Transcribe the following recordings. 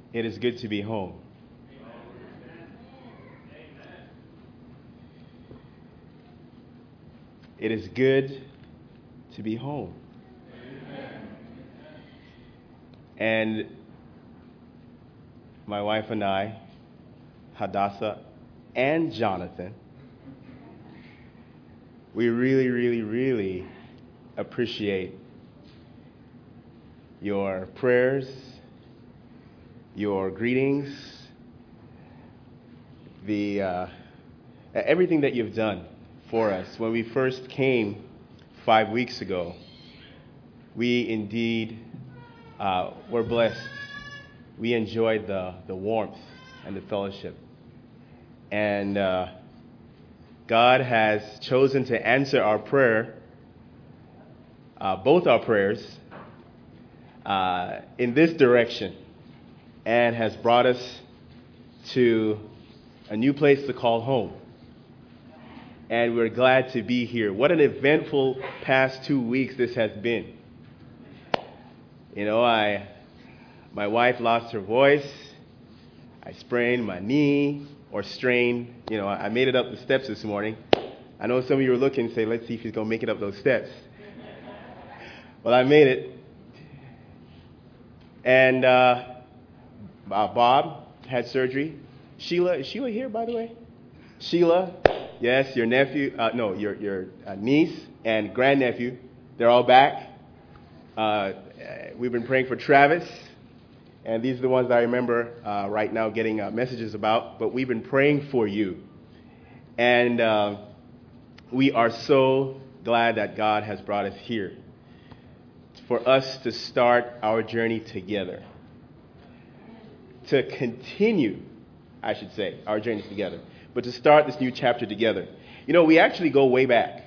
It is good to be home. It is good to be home. And my wife and I, Hadassah and Jonathan, we really, really, really appreciate your prayers, your greetings, everything that you've done for us. When we first came 5 weeks ago, we indeed were blessed. We enjoyed the warmth and the fellowship. And God has chosen to answer our prayer, both our prayers, in this direction, and has brought us to a new place to call home. And we're glad to be here. What an eventful past 2 weeks this has been. You know, my wife lost her voice. I sprained my knee, or strained. You know, I made it up the steps this morning. I know some of you were looking and say, let's see if he's going to make it up those steps. Well, I made it. And Bob had surgery. Sheila, is Sheila here, by the way? Sheila, yes, your nephew, your niece and grandnephew, they're all back. We've been praying for Travis, and these are the ones that I remember right now getting messages about, but we've been praying for you. And we are so glad that God has brought us here for us to start our journey together, to continue, I should say, our journey together, but to start this new chapter together. You know, we actually go way back,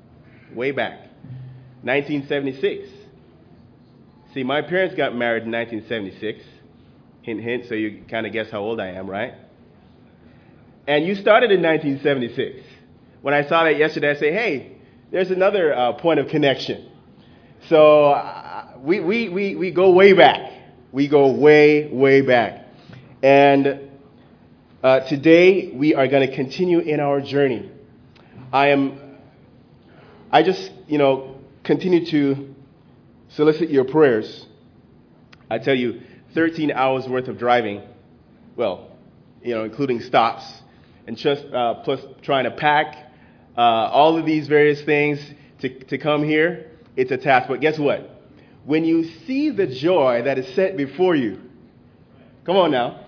1976. See, my parents got married in 1976. Hint, hint, so you kind of guess how old I am, right? And you started in 1976. When I saw that yesterday, I say, hey, there's another point of connection. So we go way back. We go way back. And today we are going to continue in our journey. I just, continue to solicit your prayers. I tell you, 13 hours worth of driving, well, including stops, and just plus trying to pack all of these various things to come here, it's a task. But guess what? When you see the joy that is set before you, come on now,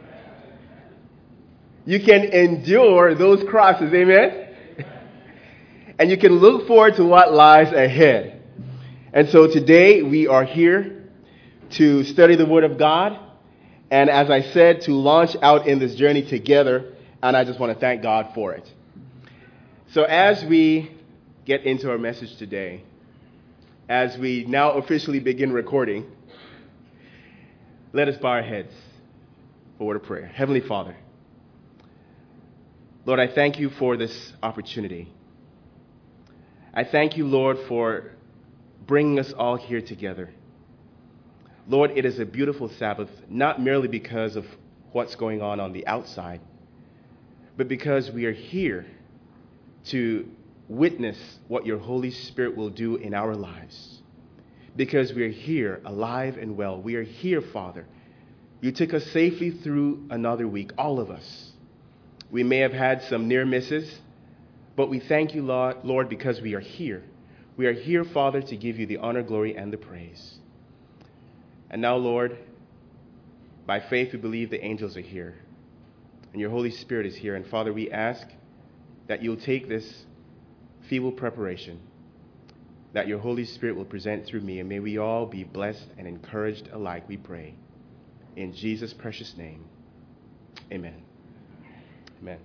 you can endure those crosses, amen? And you can look forward to what lies ahead. And so today we are here to study the Word of God, and as I said, to launch out in this journey together, and I just want to thank God for it. So as we get into our message today, as we now officially begin recording, let us bow our heads for a word of prayer. Heavenly Father, Lord, I thank you for this opportunity. I thank you, Lord, for bringing us all here together. Lord, it is a beautiful Sabbath, not merely because of what's going on the outside, but because we are here to witness what your Holy Spirit will do in our lives. Because we are here alive and well. We are here, Father. You took us safely through another week, all of us. We may have had some near misses, but we thank you, Lord, because we are here. We are here, Father, to give you the honor, glory, and the praise. And now, Lord, by faith we believe the angels are here, and your Holy Spirit is here. And Father, we ask that you'll take this feeble preparation that your Holy Spirit will present through me, and may we all be blessed and encouraged alike, we pray. In Jesus' precious name, amen. Amen.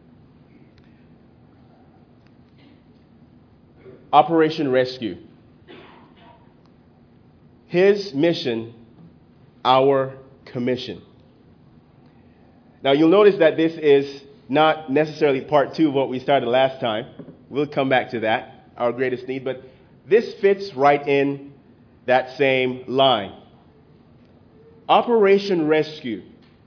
Operation Rescue. His mission, our commission. Now you'll notice that this is not necessarily part 2 of what we started last time. We'll come back to that, our greatest need, but this fits right in that same line. Operation Rescue.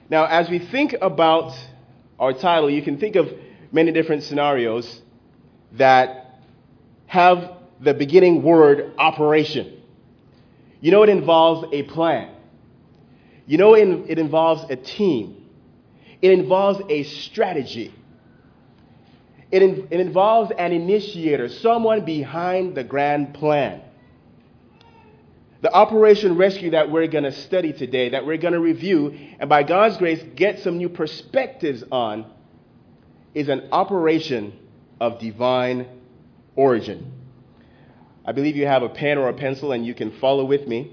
Now, as we think about our title, you can think of many different scenarios that have the beginning word operation. You know, it involves a plan. You know, it involves a team. It involves a strategy. It involves an initiator, someone behind the grand plan. The Operation Rescue that we're going to study today, that we're going to review, and by God's grace, get some new perspectives on, is an operation of divine origin. I believe you have a pen or a pencil, and you can follow with me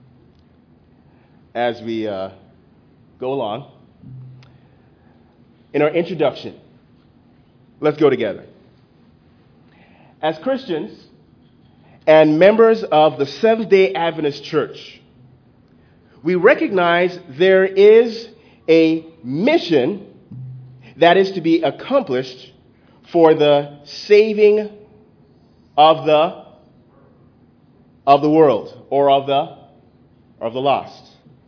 as we go along. In our introduction, let's go together. As Christians and members of the Seventh-day Adventist Church, we recognize there is a mission that is to be accomplished for the saving of the world, or of the lost.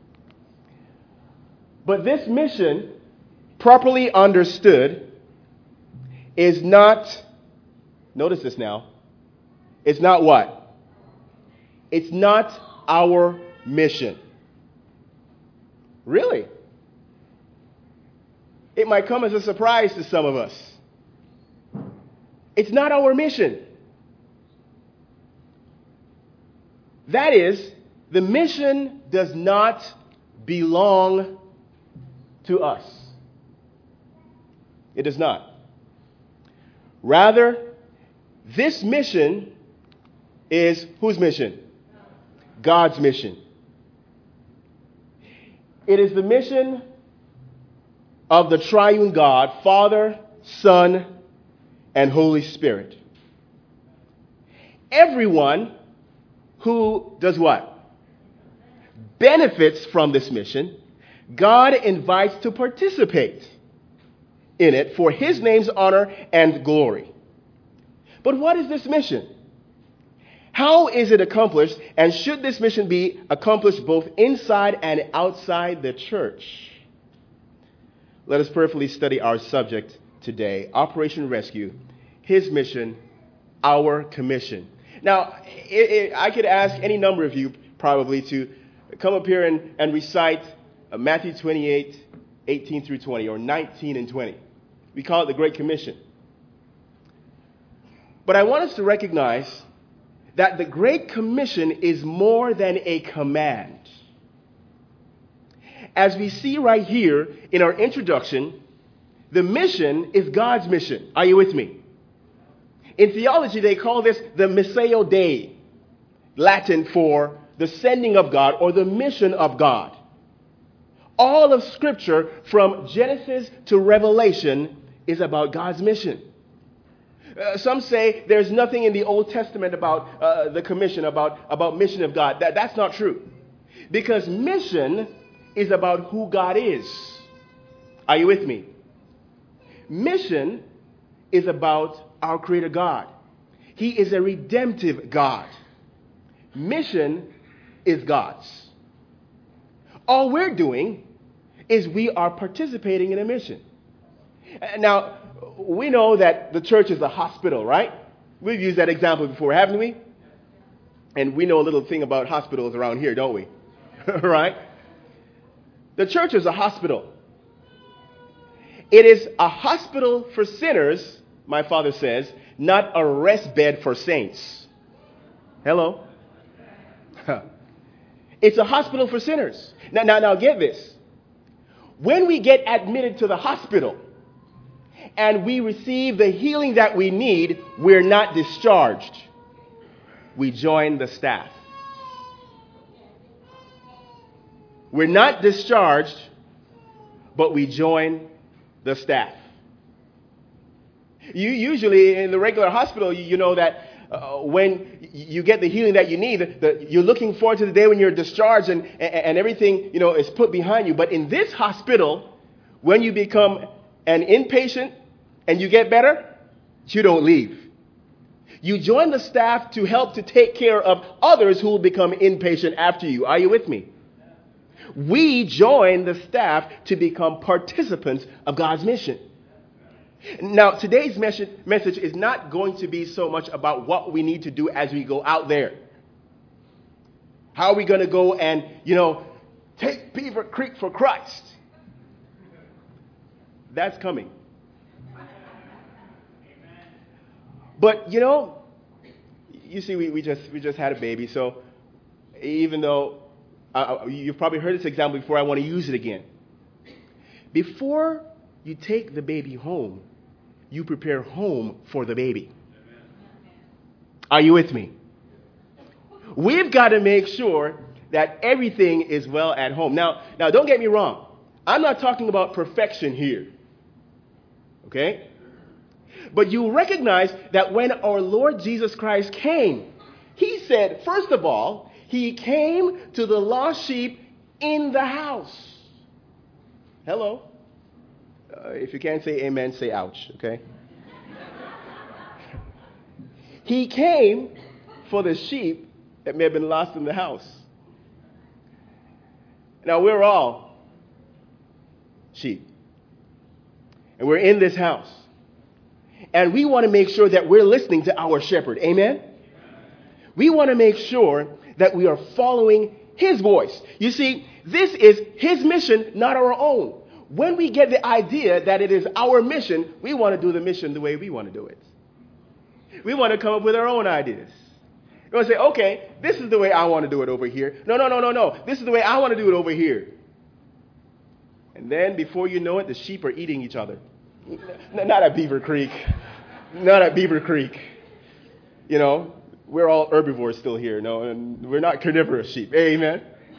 But this mission, properly understood, is not, notice this now, it's not what? It's not our mission. Really? It might come as a surprise to some of us. It's not our mission. That is, the mission does not belong to us. It does not. Rather, this mission is whose mission? God's mission. It is the mission of the triune God, Father, Son, and Holy Spirit. Everyone who does what? Benefits from this mission, God invites to participate in it for His name's honor and glory. But what is this mission? How is it accomplished? And should this mission be accomplished both inside and outside the church? Let us prayerfully study our subject today, Operation Rescue, His mission, our commission. Now, I could ask any number of you probably to come up here and recite Matthew 28, 18 through 20, or 19 and 20. We call it the Great Commission. But I want us to recognize that the Great Commission is more than a command. As we see right here in our introduction, the mission is God's mission. Are you with me? In theology, they call this the Missio Dei, Latin for the sending of God or the mission of God. All of Scripture, from Genesis to Revelation, is about God's mission. Some say there's nothing in the Old Testament about the commission, about mission of God. That's not true. Because mission is about who God is. Are you with me? Mission is about our Creator God. He is a redemptive God. Mission is God's. All we're doing is we are participating in a mission. Now, we know that the church is a hospital, right? We've used that example before, haven't we? And we know a little thing about hospitals around here, don't we? Right? The church is a hospital. It is a hospital for sinners, my father says, not a rest bed for saints. Hello? It's a hospital for sinners. Now get this. When we get admitted to the hospital and we receive the healing that we need, we're not discharged. We join the staff. We're not discharged, but we join the staff. You usually, in the regular hospital, you know that when you get the healing that you need, you're looking forward to the day when you're discharged and everything, is put behind you. But in this hospital, when you become an inpatient and you get better, you don't leave. You join the staff to help to take care of others who will become inpatient after you. Are you with me? We join the staff to become participants of God's mission. Now, today's message is not going to be so much about what we need to do as we go out there. How are we going to go and, take Beaver Creek for Christ? That's coming. But, you see, we just had a baby, so even though you've probably heard this example before, I want to use it again. Before you take the baby home, you prepare home for the baby. Are you with me? We've got to make sure that everything is well at home. Now, don't get me wrong. I'm not talking about perfection here. Okay? But you recognize that when our Lord Jesus Christ came, he said, first of all, he came to the lost sheep in the house. Hello? If you can't say amen, say ouch, okay? He came for the sheep that may have been lost in the house. Now, we're all sheep. And we're in this house. And we want to make sure that we're listening to our shepherd. Amen? We want to make sure that we are following his voice. You see, this is his mission, not our own. When we get the idea that it is our mission, we want to do the mission the way we want to do it. We want to come up with our own ideas. We want to say, okay, this is the way I want to do it over here. No. This is the way I want to do it over here. And then before you know it, the sheep are eating each other. Not at Beaver Creek. Not at Beaver Creek. We're all herbivores still here. No, and we're not carnivorous sheep. Amen.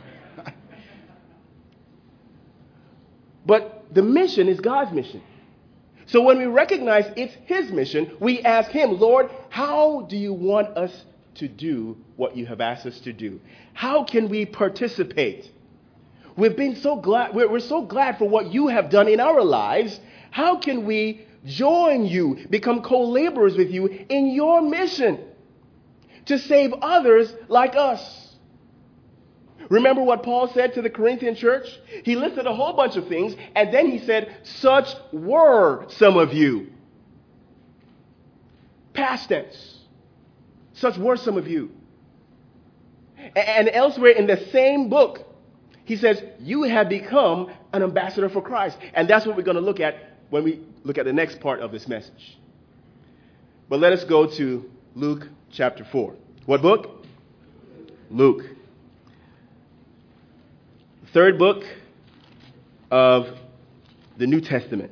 But the mission is God's mission. So when we recognize it's his mission, we ask him, Lord, how do you want us to do what you have asked us to do? How can we participate? We've been so glad. We're so glad for what you have done in our lives. How can we join you, become co-laborers with you in your mission to save others like us? Remember what Paul said to the Corinthian church? He listed a whole bunch of things, and then he said, such were some of you. Past tense. Such were some of you. And elsewhere in the same book, he says, you have become an ambassador for Christ. And that's what we're going to look at when we look at the next part of this message. But let us go to Luke chapter 4. What book? Luke. Third book of the New Testament.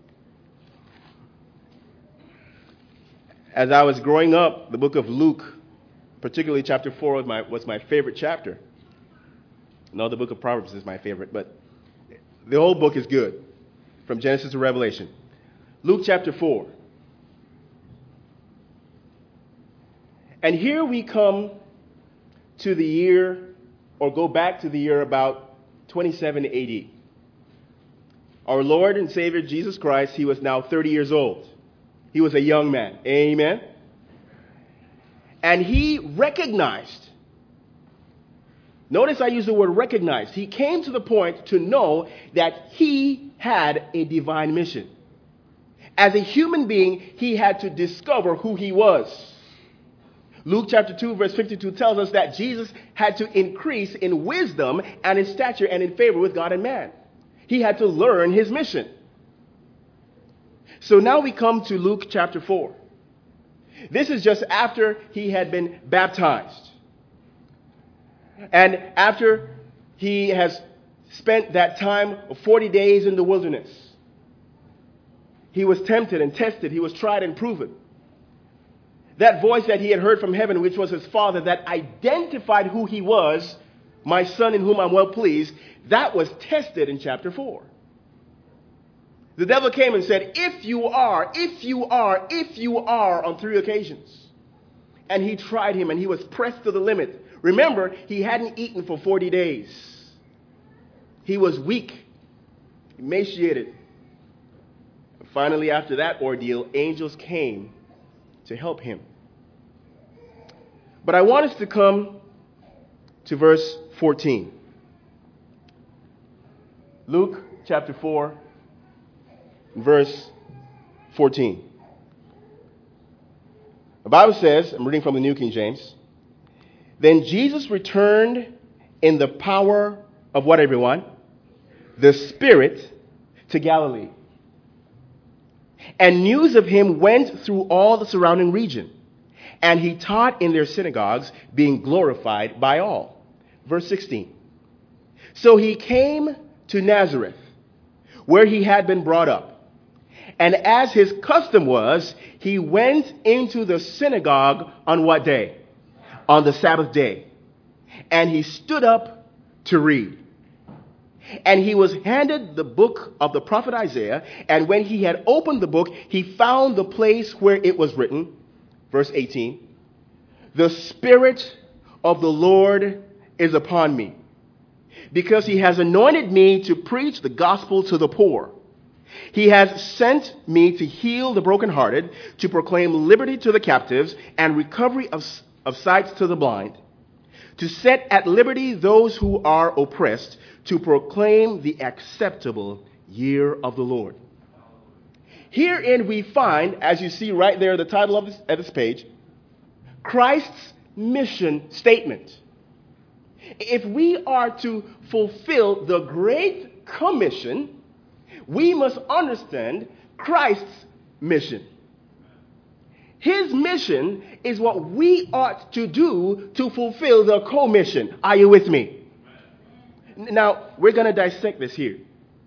As I was growing up, the book of Luke, particularly chapter 4, was my favorite chapter. No, the book of Proverbs is my favorite, but the whole book is good, from Genesis to Revelation. Luke chapter 4. And here we come to the year, or go back to the year about 27 AD. Our Lord and Savior Jesus Christ, he was now 30 years old. He was a young man. Amen? And he recognized, notice I use the word recognized. He came to the point to know that he had a divine mission. As a human being, he had to discover who he was. Luke chapter 2, verse 52 tells us that Jesus had to increase in wisdom and in stature and in favor with God and man. He had to learn his mission. So now we come to Luke chapter 4. This is just after he had been baptized. And after he has spent that time of 40 days in the wilderness. He was tempted and tested. He was tried and proven. That voice that he had heard from heaven, which was his Father, that identified who he was, my Son in whom I'm well pleased, that was tested in chapter 4. The devil came and said, if you are, on 3 occasions. And he tried him and he was pressed to the limit. Remember, he hadn't eaten for 40 days. He was weak, emaciated. And finally, after that ordeal, angels came to help him. But I want us to come to verse 14. Luke chapter 4, verse 14. The Bible says, I'm reading from the New King James, then Jesus returned in the power of what, everyone? The Spirit to Galilee. And news of him went through all the surrounding region. And he taught in their synagogues, being glorified by all. Verse 16. So he came to Nazareth, where he had been brought up. And as his custom was, he went into the synagogue on what day? On the Sabbath day. And he stood up to read. And he was handed the book of the prophet Isaiah. And when he had opened the book, he found the place where it was written. Verse 18. The Spirit of the Lord is upon me, because he has anointed me to preach the gospel to the poor. He has sent me to heal the brokenhearted, to proclaim liberty to the captives, and recovery of sight to the blind, to set at liberty those who are oppressed, to proclaim the acceptable year of the Lord. Herein we find, as you see right there, the title of this page, Christ's mission statement. If we are to fulfill the Great Commission, we must understand Christ's mission. His mission is what we ought to do to fulfill the commission. Are you with me? Now, we're going to dissect this here.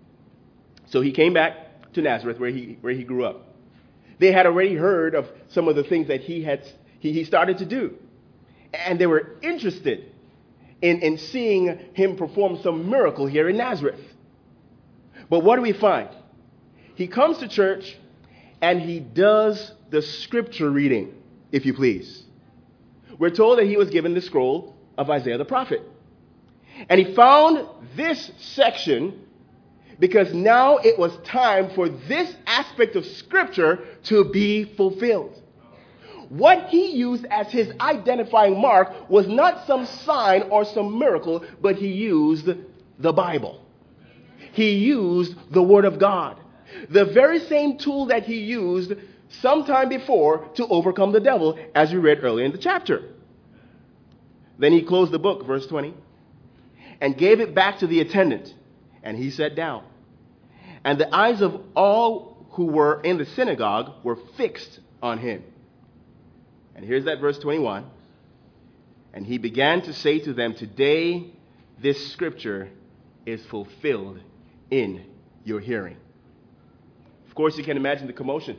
So he came back to Nazareth, where he grew up. They had already heard of some of the things that he started to do. And they were interested in seeing him perform some miracle here in Nazareth. But what do we find? He comes to church and he does the scripture reading, if you please. We're told that he was given the scroll of Isaiah the prophet. And he found this section because now it was time for this aspect of scripture to be fulfilled. What he used as his identifying mark was not some sign or some miracle, but he used the Bible. He used the Word of God. The very same tool that he used sometime before to overcome the devil, as we read earlier in the chapter. Then he closed the book, verse 20, and gave it back to the attendant, and he sat down. And the eyes of all who were in the synagogue were fixed on him. And here's that verse 21. And he began to say to them, today this scripture is fulfilled in your hearing. Of course, you can imagine the commotion.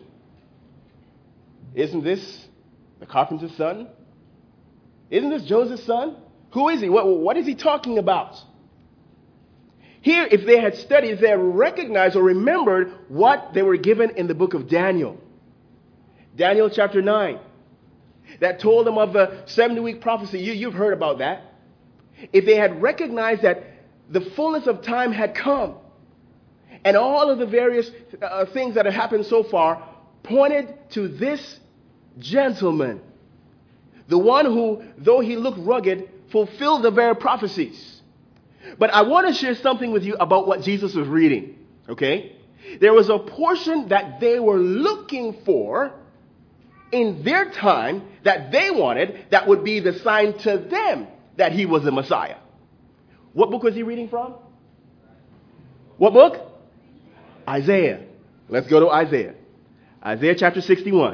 Isn't this the carpenter's son? Isn't this Joseph's son? Who is he? What is he talking about? Here, if they had studied, they had recognized or remembered what they were given in the book of Daniel. Daniel chapter 9. That told them of the 70-week prophecy. You've heard about that. If they had recognized that the fullness of time had come, and all of the various things that have happened so far pointed to this gentleman, the one who, though he looked rugged, fulfilled the very prophecies. But I want to share something with you about what Jesus was reading, okay? There was a portion that they were looking for in their time that they wanted that would be the sign to them that he was the Messiah. What book was he reading from? What book? Isaiah. Let's go to Isaiah. Isaiah chapter 61.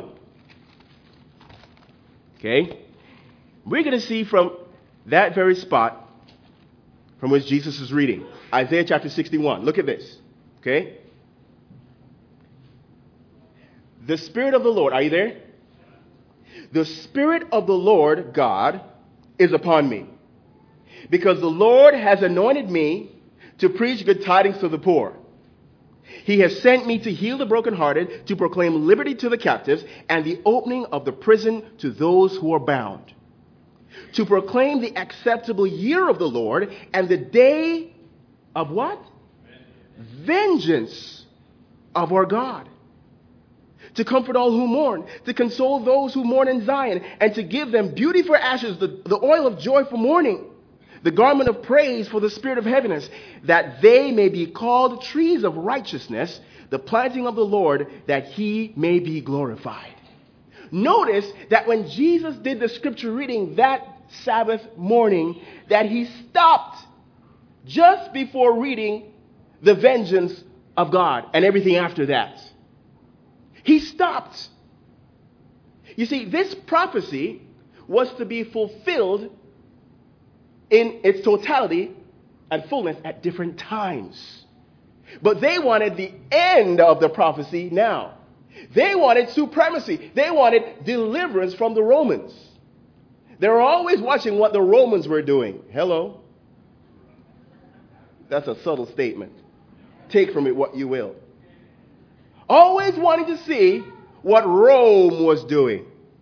Okay? We're going to see from that very spot from which Jesus is reading. Isaiah chapter 61. Look at this. Okay? The Spirit of the Lord. Are you there? The Spirit of the Lord God is upon me, because the Lord has anointed me to preach good tidings to the poor. He has sent me to heal the brokenhearted, to proclaim liberty to the captives, and the opening of the prison to those who are bound, to proclaim the acceptable year of the Lord and the day of what? Vengeance of our God. To comfort all who mourn, to console those who mourn in Zion, and to give them beauty for ashes, the oil of joy for mourning, the garment of praise for the spirit of heaviness, that they may be called trees of righteousness, the planting of the Lord, that he may be glorified. Notice that when Jesus did the scripture reading that Sabbath morning, that he stopped just before reading the vengeance of God and everything after that. He stopped. You see, this prophecy was to be fulfilled in its totality and fullness at different times. But they wanted the end of the prophecy now. They wanted supremacy. They wanted deliverance from the Romans. They were always watching what the Romans were doing. Hello? That's a subtle statement. Take from it what you will. Always wanting to see what Rome was doing.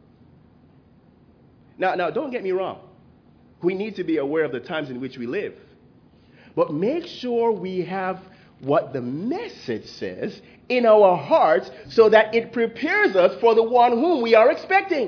Now, don't get me wrong. We need to be aware of the times in which we live. But make sure we have what the message says in our hearts so that it prepares us for the one whom we are expecting.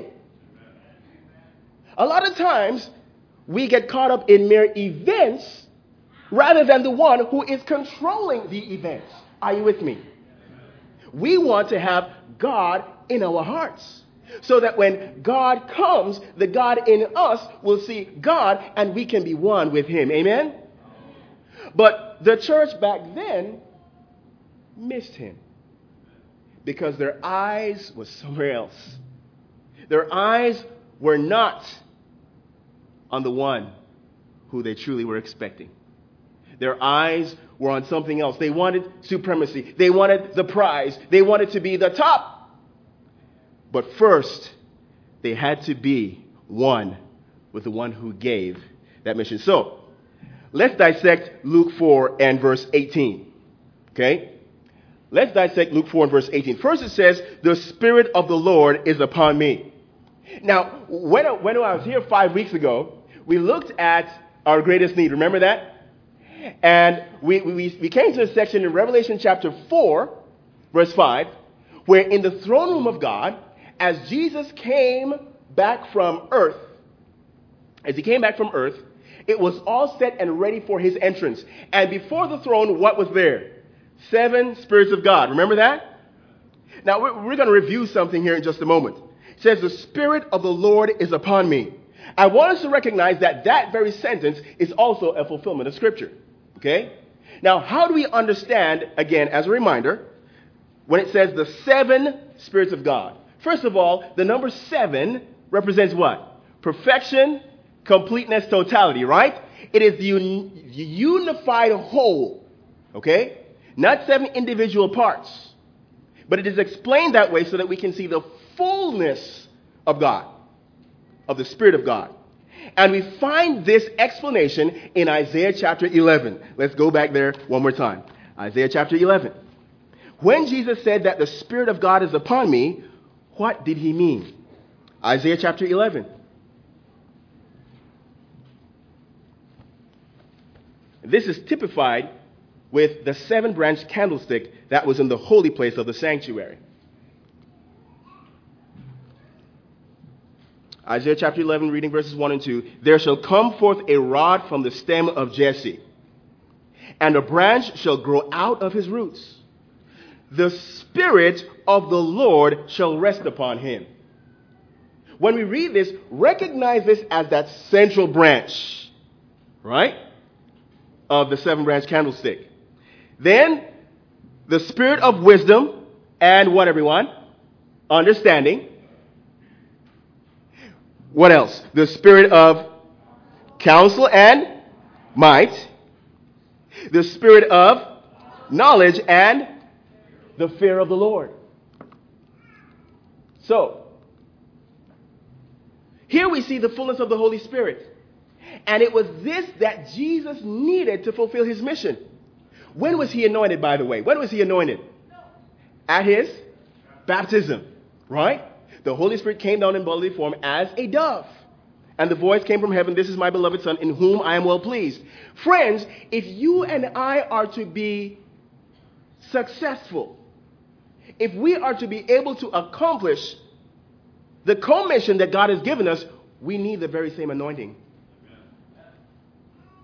A lot of times, we get caught up in mere events rather than the one who is controlling the events. Are you with me? We want to have God in our hearts so that when God comes, the God in us will see God and we can be one with him. Amen? But the church back then missed him because their eyes were somewhere else. Their eyes were not on the one who they truly were expecting. Their eyes were on something else. They wanted supremacy. They wanted the prize. They wanted to be the top. But first, they had to be one with the one who gave that mission. So, let's dissect Luke 4 and verse 18. Okay? Let's dissect Luke 4 and verse 18. First it says, the Spirit of the Lord is upon me. Now, when I was here 5 weeks ago, we looked at our greatest need. Remember that? And we came to a section in Revelation chapter 4, verse 5, where in the throne room of God, as Jesus came back from earth, it was all set and ready for his entrance. And before the throne, what was there? 7 spirits of God. Remember that? Now, we're going to review something here in just a moment. It says, the Spirit of the Lord is upon me. I want us to recognize that that very sentence is also a fulfillment of Scripture. Okay? Now, how do we understand, again, as a reminder, when it says the 7 spirits of God? First of all, the number 7 represents what? Perfection, completeness, totality, right? It is the unified whole, okay? Not 7 individual parts. But it is explained that way so that we can see the fullness of God, of the Spirit of God. And we find this explanation in Isaiah chapter 11. Let's go back there one more time. Isaiah chapter 11. When Jesus said that the Spirit of God is upon me, what did he mean? Isaiah chapter 11. This is typified with the 7-branch candlestick that was in the holy place of the sanctuary. Isaiah chapter 11, reading verses 1 and 2. There shall come forth a rod from the stem of Jesse, and a branch shall grow out of his roots. The Spirit of the Lord shall rest upon him. When we read this, recognize this as that central branch, right, of the 7-branch candlestick. Then, the Spirit of wisdom and what, everyone? Understanding. What else? The Spirit of counsel and might. The Spirit of knowledge and the fear of the Lord. So, here we see the fullness of the Holy Spirit. And it was this that Jesus needed to fulfill his mission. When was he anointed, by the way? When was he anointed? At his baptism, right? The Holy Spirit came down in bodily form as a dove. And the voice came from heaven, this is my beloved Son, in whom I am well pleased. Friends, if you and I are to be successful, if we are to be able to accomplish the commission that God has given us, we need the very same anointing.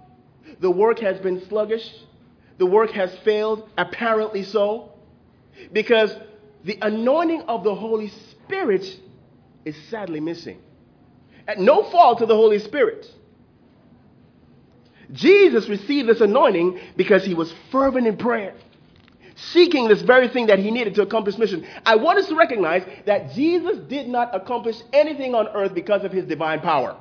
the work has been sluggish. The work has failed, apparently so, because the anointing of the Holy Spirit is sadly missing. At no fault to the Holy Spirit. Jesus received this anointing because he was fervent in prayer, seeking this very thing that he needed to accomplish mission. I want us to recognize that Jesus did not accomplish anything on earth because of his divine power.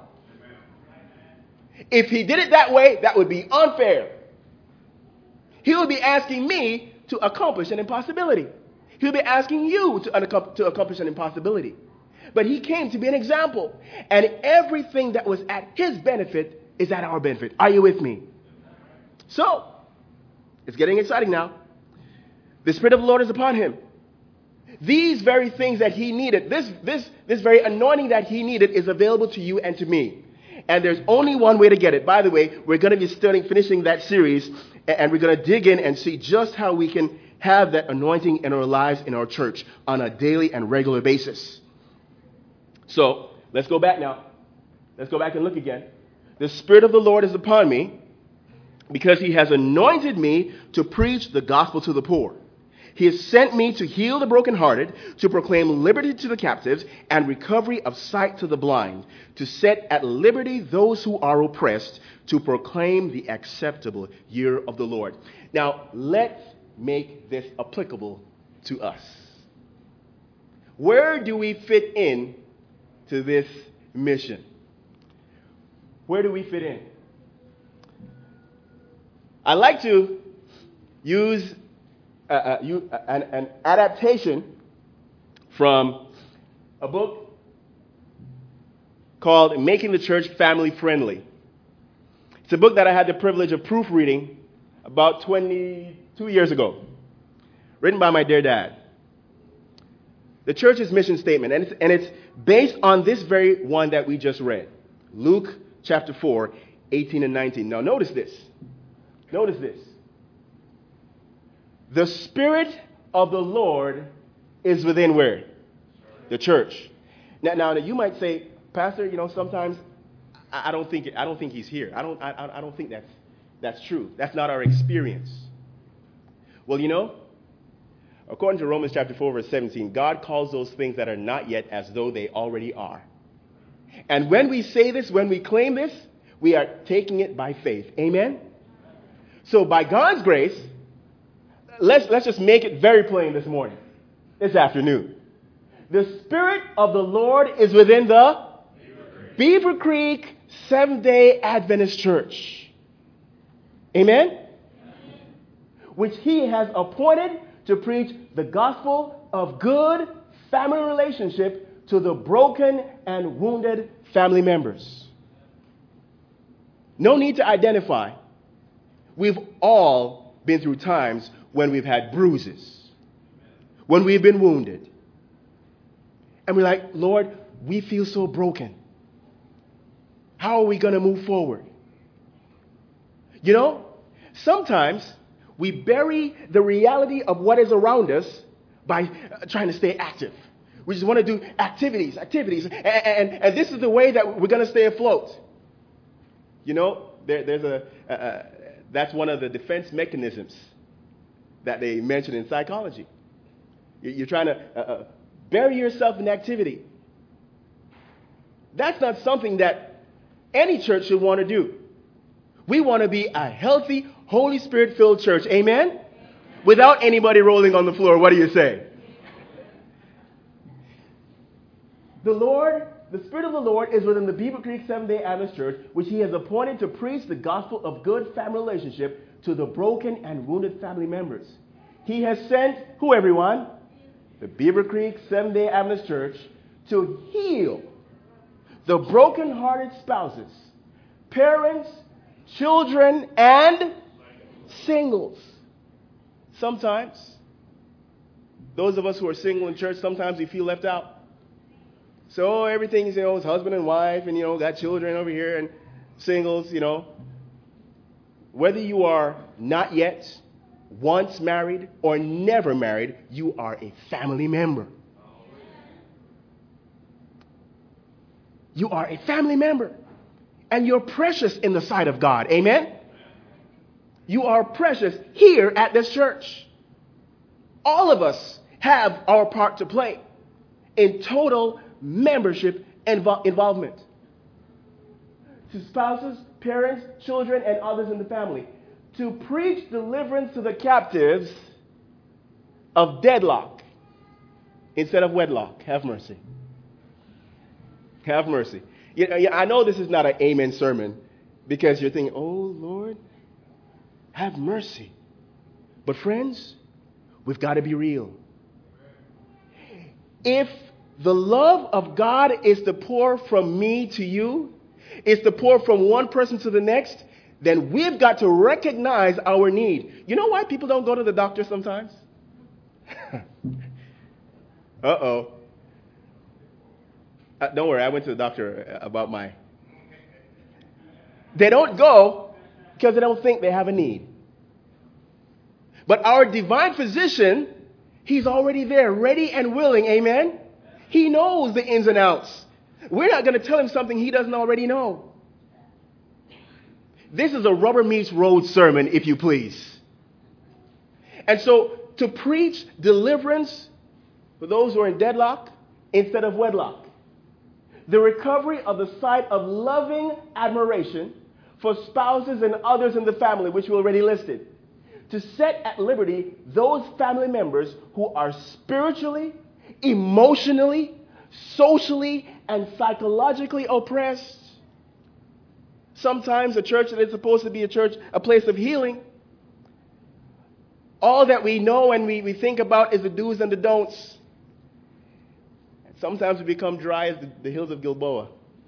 If he did it that way, that would be unfair. He would be asking me to accomplish an impossibility. He would be asking you to accomplish an impossibility. But he came to be an example. And everything that was at his benefit is at our benefit. Are you with me? So, it's getting exciting now. The Spirit of the Lord is upon him. These very things that he needed, this very anointing that he needed is available to you and to me. And there's only one way to get it. By the way, we're going to be finishing that series, and we're going to dig in and see just how we can have that anointing in our lives, in our church, on a daily and regular basis. So, let's go back now. Let's go back and look again. The Spirit of the Lord is upon me because he has anointed me to preach the gospel to the poor. He has sent me to heal the brokenhearted, to proclaim liberty to the captives, and recovery of sight to the blind, to set at liberty those who are oppressed, to proclaim the acceptable year of the Lord. Now, let's make this applicable to us. Where do we fit in to this mission? Where do we fit in? I like to use an adaptation from a book called Making the Church Family Friendly. It's a book that I had the privilege of proofreading about 22 years ago, written by my dear dad. The church's mission statement, and it's based on this very one that we just read, Luke chapter 4, 18 and 19. Now notice this. Notice this. The Spirit of the Lord is within where? The church. Now you might say, Pastor, sometimes I don't think he's here. I don't think that's true. That's not our experience. Well, according to Romans chapter 4, verse 17, God calls those things that are not yet as though they already are. And when we say this, when we claim this, we are taking it by faith. Amen? So by God's grace, let's just make it very plain this morning, this afternoon. The Spirit of the Lord is within the Beaver Creek Seventh-day Adventist Church. Amen? Which he has appointed to preach the gospel of good family relationship to the broken and wounded family members. No need to identify. We've all been through times when we've had bruises, when we've been wounded. And we're like, Lord, we feel so broken. How are we going to move forward? Sometimes we bury the reality of what is around us by trying to stay active. We just want to do activities. And this is the way that we're going to stay afloat. That's one of the defense mechanisms that they mention in psychology. You're trying to bury yourself in activity. That's not something that any church should want to do. We want to be a healthy, Holy Spirit-filled church. Amen? Without anybody rolling on the floor. What do you say? The Spirit of the Lord is within the Beaver Creek Seventh-day Adventist Church, which he has appointed to preach the gospel of good family relationship to the broken and wounded family members. He has sent, who everyone? The Beaver Creek Seventh-day Adventist Church to heal the broken-hearted spouses, parents, children, and singles. Sometimes, those of us who are single in church, sometimes we feel left out. So everything is, it's husband and wife, and, got children over here, and singles, Whether you are not yet, once married, or never married, you are a family member. You are a family member. And you're precious in the sight of God. Amen? You are precious here at this church. All of us have our part to play in total membership involvement. To spouses, parents, children, and others in the family. To preach deliverance to the captives of deadlock instead of wedlock. Have mercy. Have mercy. I know this is not an amen sermon because you're thinking, oh, Lord, have mercy. But friends, we've got to be real. If the love of God is to pour from me to you, is to pour from one person to the next, then we've got to recognize our need. You know why people don't go to the doctor sometimes? Uh-oh. Don't worry, I went to the doctor about my... They don't go because they don't think they have a need. But our divine physician, he's already there, ready and willing, amen? He knows the ins and outs. We're not going to tell him something he doesn't already know. This is a rubber meets road sermon, if you please. And so, to preach deliverance for those who are in deadlock instead of wedlock. The recovery of the sight of loving admiration for spouses and others in the family, which we already listed. To set at liberty those family members who are spiritually, emotionally, socially, and psychologically oppressed. Sometimes a church that is supposed to be a place of healing, all that we know and we think about is the do's and the don'ts. Sometimes we become dry as the hills of Gilboa.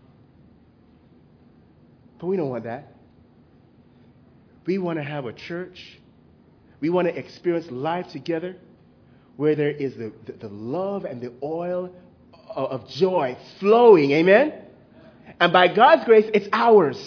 But we don't want that. We want to have a church. We want to experience life together where there is the love and the oil of joy flowing. Amen? And by God's grace, it's ours.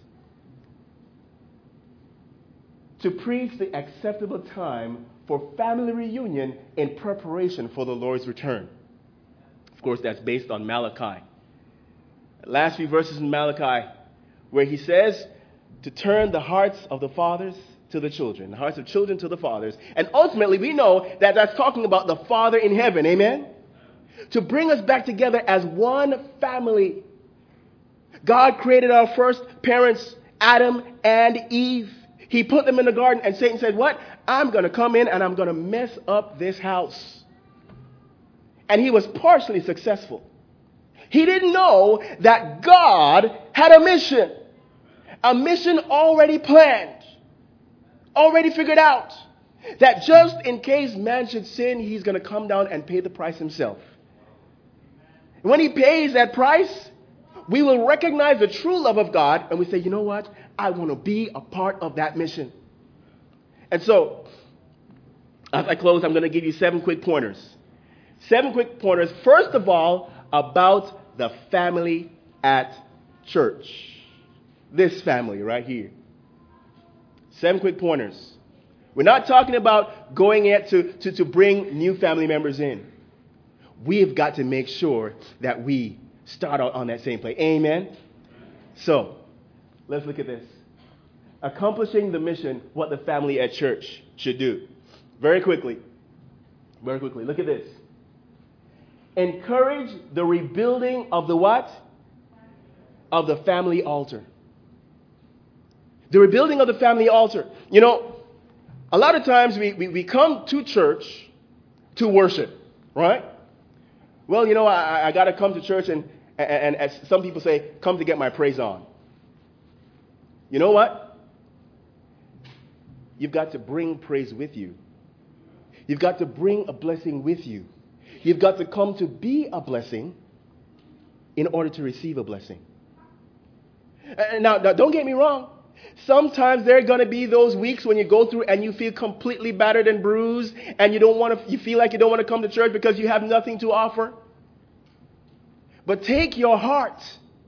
To preach the acceptable time for family reunion in preparation for the Lord's return. Of course, that's based on Malachi. The last few verses in Malachi, where he says to turn the hearts of the fathers to the children, the hearts of children to the fathers. And ultimately, we know that that's talking about the Father in heaven. Amen? To bring us back together as one family. God created our first parents, Adam and Eve. He put them in the garden, and Satan said, what? I'm going to come in and I'm going to mess up this house. And he was partially successful. He didn't know that God had a mission already planned, already figured out, that just in case man should sin, he's going to come down and pay the price himself. And when he pays that price, we will recognize the true love of God, and we say, you know what? I want to be a part of that mission. And so, as I close, I'm going to give you 7 quick pointers. 7 quick pointers. First of all, about the family at church. This family right here. 7 quick pointers. We're not talking about going yet to bring new family members in. We've got to make sure that we start out on that same place. Amen? So, let's look at this. Accomplishing the mission, what the family at church should do. Very quickly. Look at this. Encourage the rebuilding of the what? Of the family altar. The rebuilding of the family altar. You know, a lot of times we come to church to worship, right? Well, you know, I got to come to church and as some people say, come to get my praise on. You know what? You've got to bring praise with you. You've got to bring a blessing with you. You've got to come to be a blessing in order to receive a blessing. Now, don't get me wrong. Sometimes there are going to be those weeks when you go through and you feel completely battered and bruised and you feel like you don't want to come to church because you have nothing to offer. But take your heart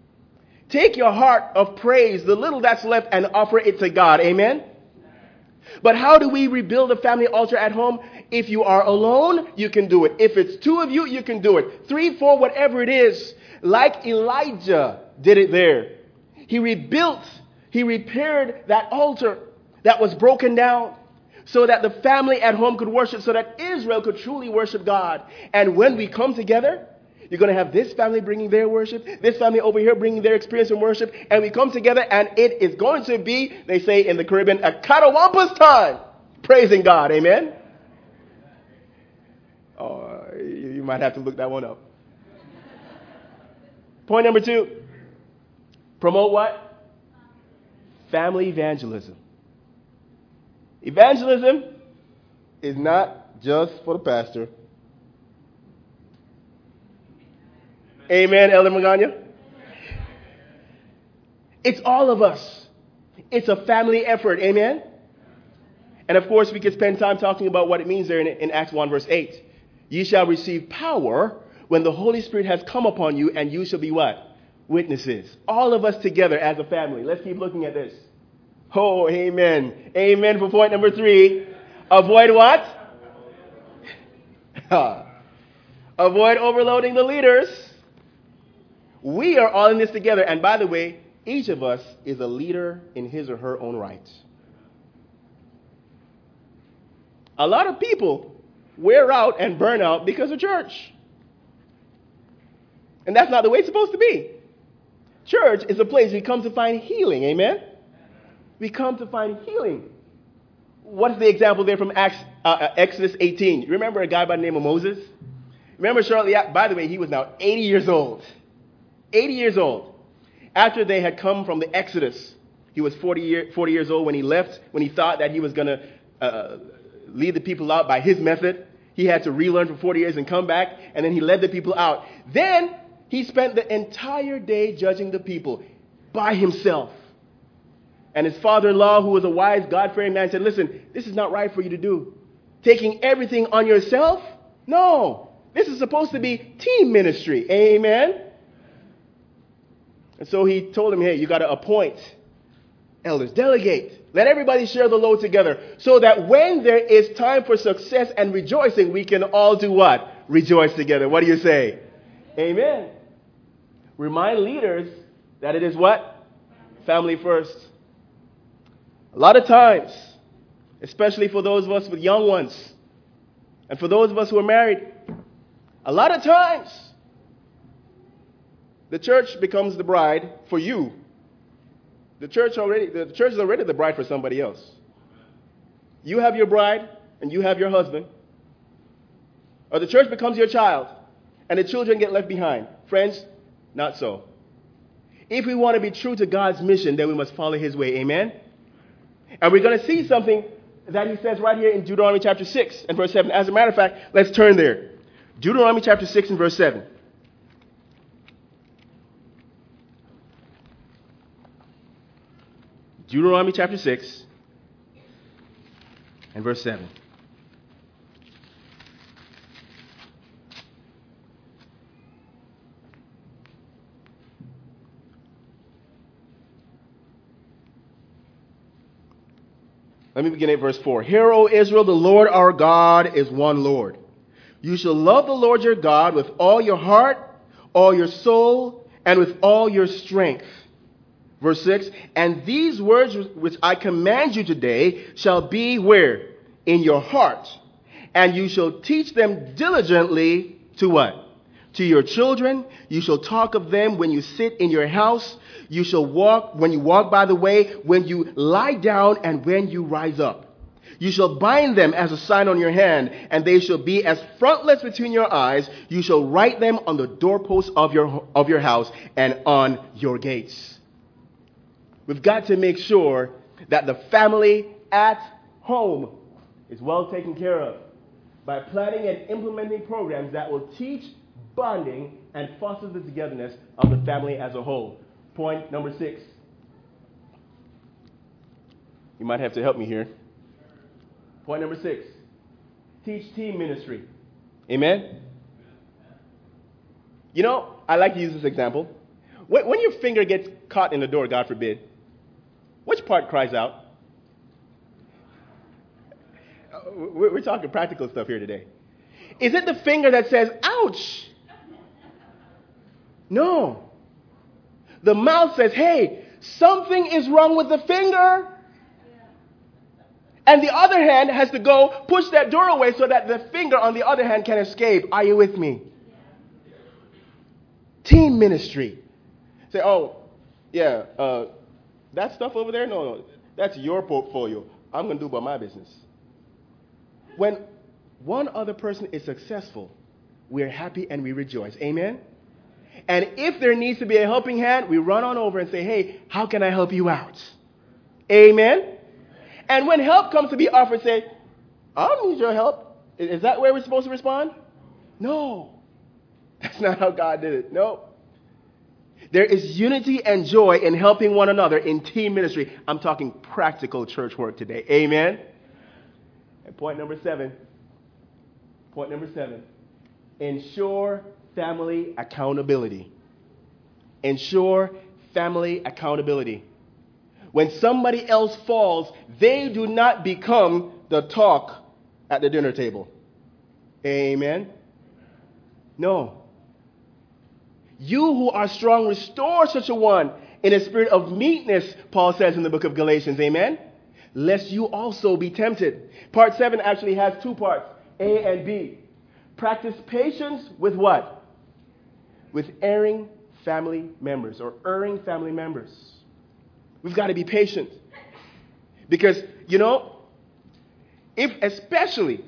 of praise, the little that's left, and offer it to God. Amen? But how do we rebuild a family altar at home? If you are alone, you can do it. If it's 2 of you, you can do it. 3, 4, whatever it is. Like Elijah did it there. He repaired that altar. that was broken down so that the family at home could worship, so that Israel could truly worship God. And when we come together, you're going to have this family bringing their worship, this family over here bringing their experience in worship, and we come together and it is going to be, they say in the Caribbean, a catawampus time, praising God. Amen? Oh, you might have to look that one up. Point number 2, promote what? Family evangelism. Evangelism is not just for the pastor. Amen, Elder Magana? It's all of us. It's a family effort. Amen? And of course, we could spend time talking about what it means there in Acts 1 verse 8. Ye shall receive power when the Holy Spirit has come upon you, and you shall be what? Witnesses. All of us together as a family. Let's keep looking at this. Oh, amen. Amen for point number 3. Avoid what? Avoid overloading the leaders. We are all in this together. And by the way, each of us is a leader in his or her own right. A lot of people wear out and burn out because of church. And that's not the way it's supposed to be. Church is a place we come to find healing. Amen? We come to find healing. What's the example there from Exodus 18? You remember a guy by the name of Moses? Remember shortly after, by the way, he was now 80 years old. 80 years old. After they had come from the Exodus, he was 40 years old when he left, when he thought that he was going to lead the people out by his method. He had to relearn for 40 years and come back, and then he led the people out. Then he spent the entire day judging the people by himself. And his father-in-law, who was a wise, God-fearing man, said, listen, this is not right for you to do. Taking everything on yourself? No. This is supposed to be team ministry. Amen? And so he told him, hey, you got to appoint elders. Delegate. Let everybody share the load together so that when there is time for success and rejoicing, we can all do what? Rejoice together. What do you say? Amen. Remind leaders that it is what? Family first. A lot of times, especially for those of us with young ones, and for those of us who are married, a lot of times, the church becomes the bride for you. The church is already the bride for somebody else. You have your bride, and you have your husband. Or the church becomes your child, and the children get left behind. Friends, not so. If we want to be true to God's mission, then we must follow his way. Amen? And we're going to see something that he says right here in Deuteronomy chapter 6 and verse 7. As a matter of fact, let's turn there. Deuteronomy chapter 6 and verse 7. Deuteronomy chapter 6 and verse 7. Let me begin at verse 4. Hear, O Israel, the Lord our God is one Lord. You shall love the Lord your God with all your heart, all your soul, and with all your strength. Verse 6. And these words which I command you today shall be where? In your heart. And you shall teach them diligently to what? To your children. You shall talk of them when you sit in your house. You shall walk when you walk by the way, when you lie down, and when you rise up. You shall bind them as a sign on your hand, and they shall be as frontlets between your eyes. You shall write them on the doorposts of your house and on your gates. We've got to make sure that the family at home is well taken care of by planning and implementing programs that will teach bonding and foster the togetherness of the family as a whole. Point number 6. You might have to help me here. Point number 6. Teach team ministry. Amen? You know, I like to use this example. When your finger gets caught in the door, God forbid, which part cries out? We're talking practical stuff here today. Is it the finger that says, ouch? No. The mouth says, hey, something is wrong with the finger. And the other hand has to go push that door away so that the finger on the other hand can escape. Are you with me? Team ministry. Say, oh, yeah, that stuff over there, no, that's your portfolio. I'm going to do about my business. When one other person is successful, we're happy and we rejoice. Amen? And if there needs to be a helping hand, we run on over and say, hey, how can I help you out? Amen? And when help comes to be offered, say, I don't need your help. Is that where we're supposed to respond? No. That's not how God did it. No. There is unity and joy in helping one another in team ministry. I'm talking practical church work today. Amen? And point number 7. Ensure family accountability. Ensure family accountability. When somebody else falls, they do not become the talk at the dinner table. Amen? No. You who are strong, restore such a one in a spirit of meekness, Paul says in the book of Galatians. Amen? Lest you also be tempted. Part 7 actually has 2 parts, A and B. Practice patience with what? With erring family members or erring family members. We've got to be patient. Because, if especially,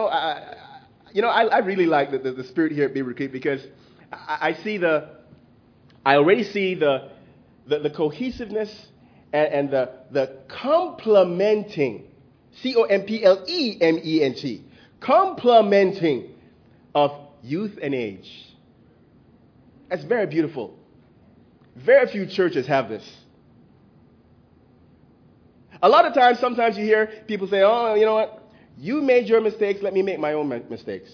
I really like the spirit here at Beaver Creek because I already see the cohesiveness and the complementing, complement, complementing of youth and age. That's very beautiful. Very few churches have this. A lot of times, sometimes you hear people say, oh, you know what? You made your mistakes, let me make my own mistakes.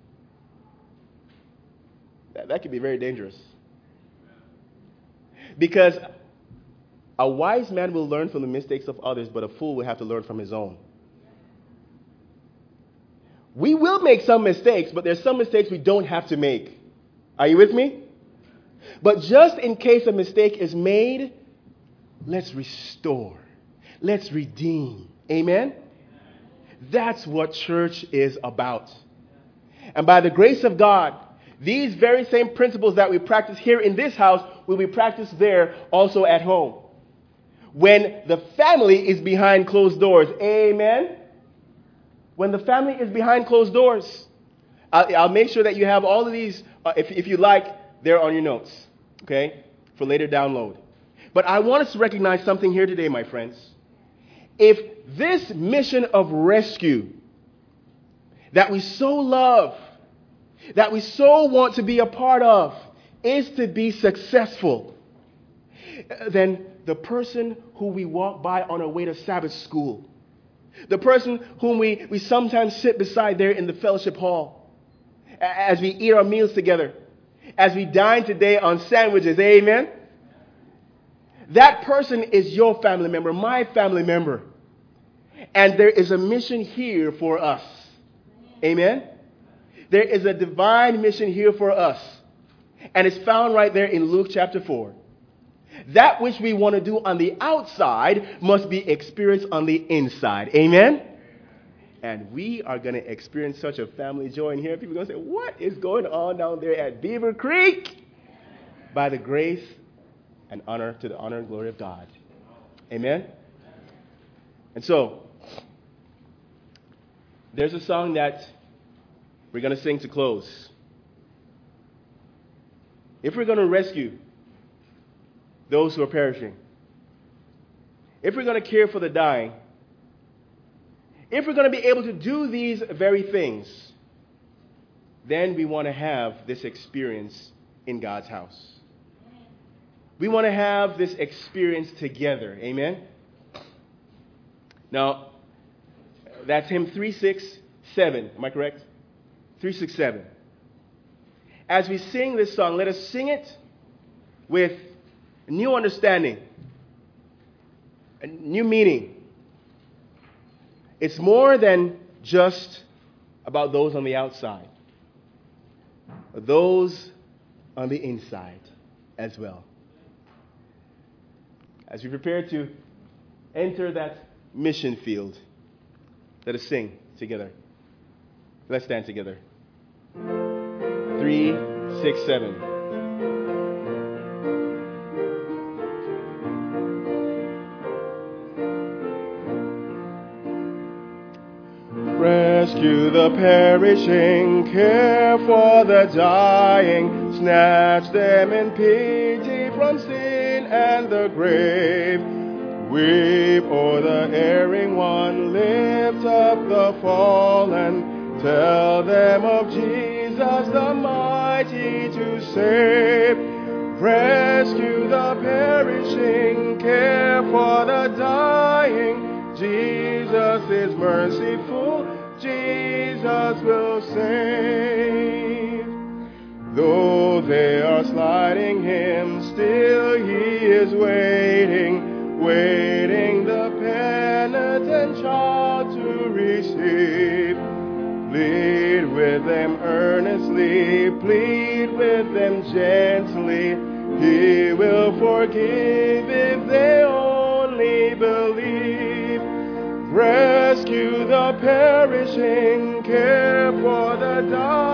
That could be very dangerous. Because a wise man will learn from the mistakes of others, but a fool will have to learn from his own. We will make some mistakes, but there's some mistakes we don't have to make. Are you with me? But just in case a mistake is made, let's restore. Let's redeem. Amen? That's what church is about. And by the grace of God, these very same principles that we practice here in this house will be practiced there also at home. When the family is behind closed doors. Amen? When the family is behind closed doors. I'll make sure that you have all of these, if you like, there on your notes. Okay? For later download. But I want us to recognize something here today, my friends. If this mission of rescue that we so love, that we so want to be a part of, is to be successful, then the person who we walk by on our way to Sabbath school, the person whom we sometimes sit beside there in the fellowship hall, as we eat our meals together, as we dine today on sandwiches, amen? That person is your family member, my family member. And there is a mission here for us. Amen? There is a divine mission here for us. And it's found right there in Luke chapter 4. That which we want to do on the outside must be experienced on the inside. Amen? And we are going to experience such a family joy in here. People are going to say, what is going on down there at Beaver Creek? By the grace and honor to the honor and glory of God. Amen? And so, there's a song that we're going to sing to close. If we're going to rescue those who are perishing, if we're going to care for the dying, if we're going to be able to do these very things, then we want to have this experience in God's house. We want to have this experience together. Amen? Now, that's hymn 367. Am I correct? 367. As we sing this song, let us sing it with new understanding, a new meaning. It's more than just about those on the outside, but those on the inside as well. As we prepare to enter that mission field, Let us sing together. Let's stand together. 3, 6, 7. Rescue the perishing, care for the dying, snatch them in pity from sin and the grave. Weep o'er the erring one, lift up the fallen, tell them of Jesus the mighty to save. Rescue the perishing, care for the dying, Jesus is merciful, Jesus will save. Though they are slighting him, still he is waiting, waiting the penitent child to receive. Plead with them earnestly, plead with them gently, he will forgive if they only believe. Rescue the perishing, care for the dying,